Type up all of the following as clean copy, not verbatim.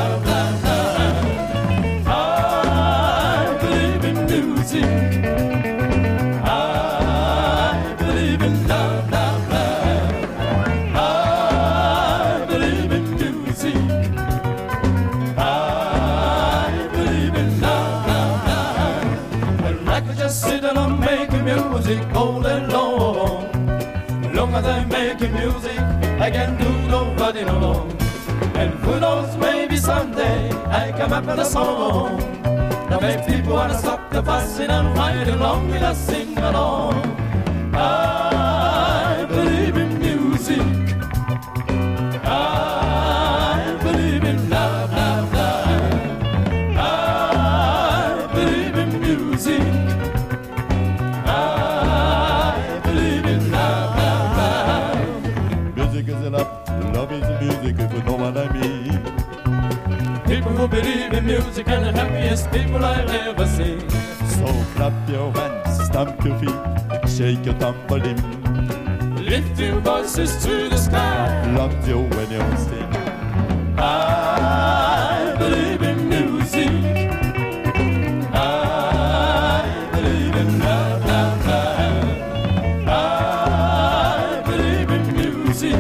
love, love, love. I believe in music. I believe in love, love, love. I believe in music. I believe in love, love, love. And I could just sit and make music all day long. Long as I'm making music, I can do nobody no wrong. And who knows, maybe someday I come up with a song that makes people wanna stop the fussing and fighting along with us, sing along. I believe in music. I believe in love, love, love. I believe in music. I believe in love, love, love. Music is love is music, if you know what I mean. People who believe in music are the happiest people I've ever seen. So clap your hands, stamp your feet, shake your tambourine. Lift your voices to the sky. Love you when you sing. I believe in music. I believe in love, love, love. I believe in music.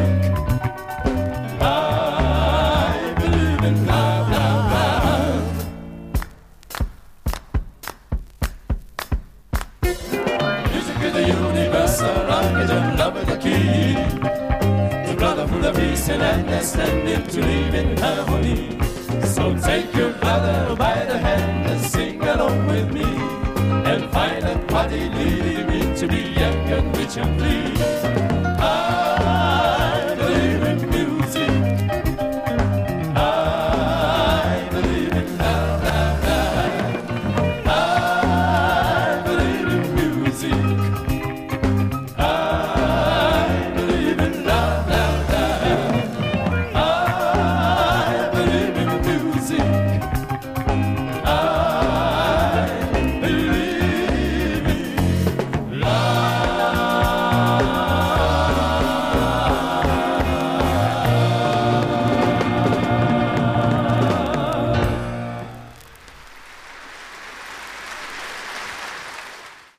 I believe in love, love, love. Music is the universal language and love is the key to brotherhood of peace and understanding, to live in harmony. So take your brother by the hand and sing along with me, and find out what it really means to be young and rich and free.